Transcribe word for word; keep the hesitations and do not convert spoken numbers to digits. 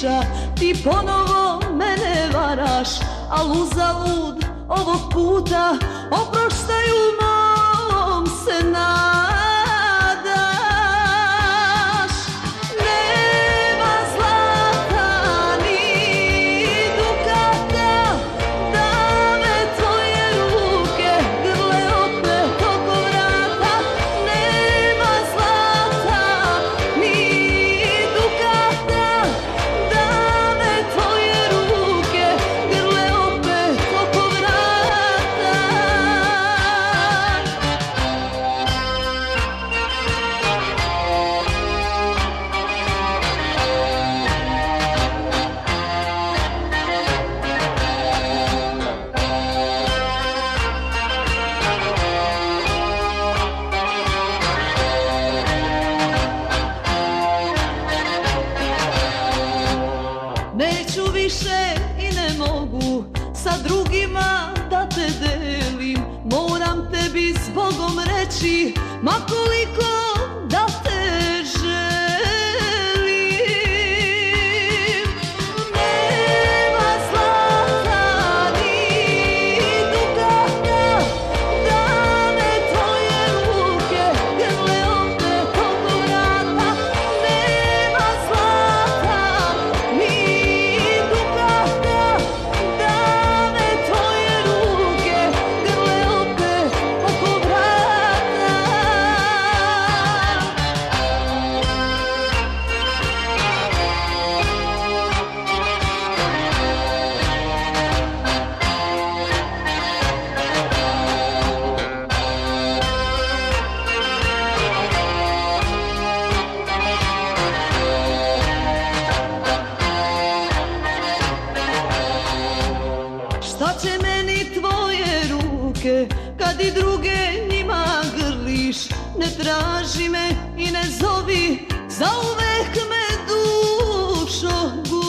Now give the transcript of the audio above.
priča, ti ponovo mene varaš, al uzalud ovog puta oproštaju mom se nadaš. Nema zlata ni dukata, da me tvoje ruke grle opet oko vrata. Nema zlata ni dukata, da me tvoje ruke grle opet oko vrata. Neću više i ne mogu sa drugima da te delim. Moram tebi zbogom reći, ma koliko da te želim. Nema zlata ni dukata, da me tvoje ruke grle opet oko vrata. Nema zlata ni dukata, da me tvoje ruke grle opet oko vrata. Šta će meni tvoje ruke kad i druge njima grliš? Ne traži me i ne zovi, zauvek me dušo gubiš.